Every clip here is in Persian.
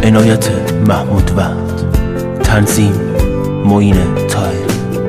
عنایت محمود وحد، تنظیم معین طاهری.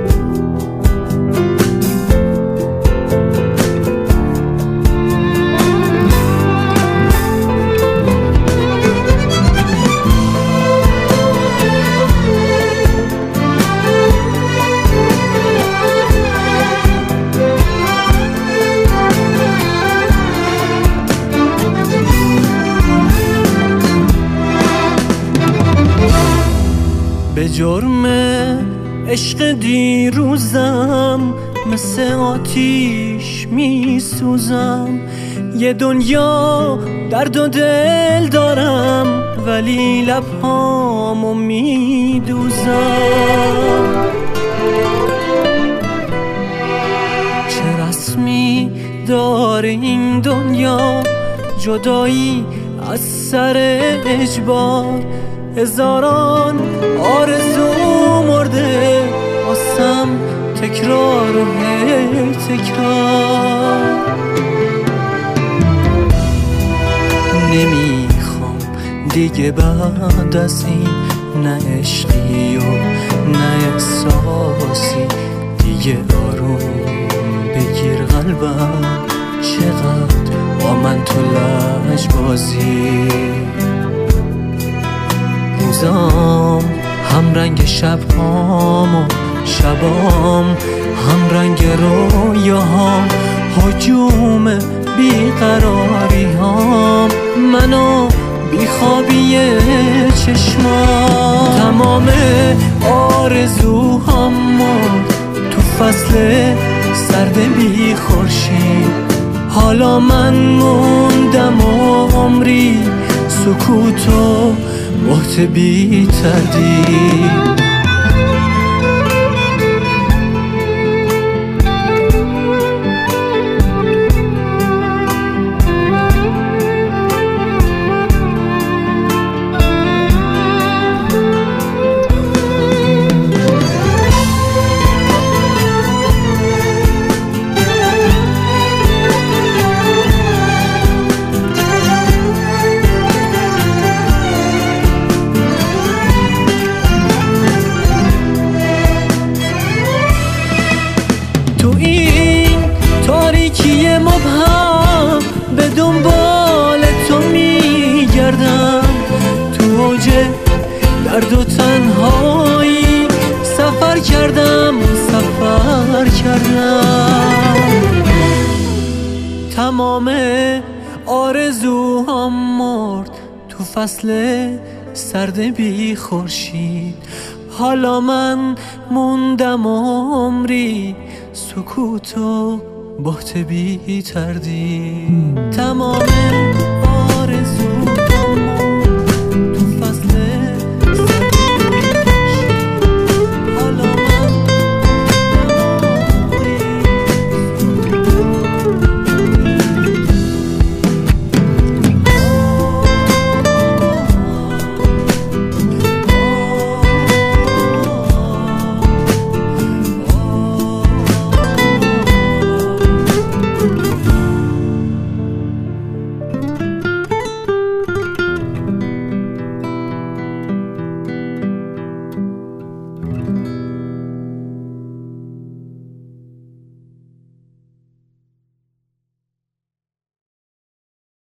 به جرم عشق دیروزم مثل آتیش می سوزم. یه دنیا درد و دل دارم ولی لبهامو می دوزم. چه رسمی داره این دنیا، جدایی از سر اجبار. هزاران آرزو مرده واسم، تکرار و هی تکرار. نمیخوام دیگه بعد از این، نه عشقی و نه احساسی. دیگه آروم بگیر قلبم، چقدر با من تو لجبازی. روزام هم رنگ شبهام و شبام هم رنگ رویاهام. هجوم بیقراری هام منو بیخوابی چشمام. تمام آرزوهام مرد تو فصل سرد بی خورشید. حالا من موندم و عمری سکوت و بهت بی تردید. تو این تاریکی مبهم به دنبال تو میگردم. تو اوج درد و تنهایی سفر کردم. تمام آرزوهام مرد تو فصل سرد بی خورشید. حالا من موندم و عمری سکوت و بهت بی تردید.